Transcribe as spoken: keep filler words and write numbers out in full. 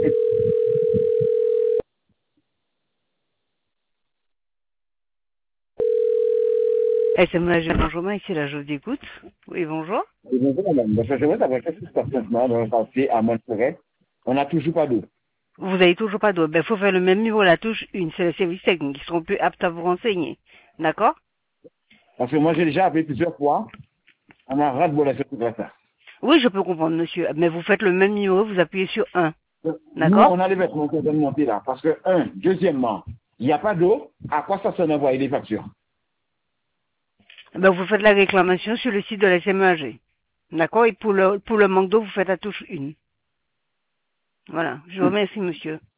Eh, c'est moi, bonjour, ici, là, je vous écoute. Oui, bonjour. Et bonjour madame, parce que j'aimerais savoir qu'est-ce qui se passe maintenant dans le quartier à Montserrat. On n'a toujours pas d'eau. Vous avez toujours pas d'eau. Ben, faut faire le même numéro, la touche une. C'est les services techniques qui seront plus aptes à vous renseigner. D'accord? Parce que moi j'ai déjà appelé plusieurs fois, on m'a ras-de-bol sur tout ça. Oui, je peux comprendre, monsieur. Mais vous faites le même numéro, vous appuyez sur un. Donc, nous, D'accord? on a les vêtements qu'on doit monter là. Parce que, un, deuxièmement, il n'y a pas d'eau, à quoi ça sert d'envoyer des factures? Ben, vous faites la réclamation sur le site de la S M E A G. D'accord? Et pour le, pour le manque d'eau, vous faites la touche une. Voilà. Je vous remercie, monsieur.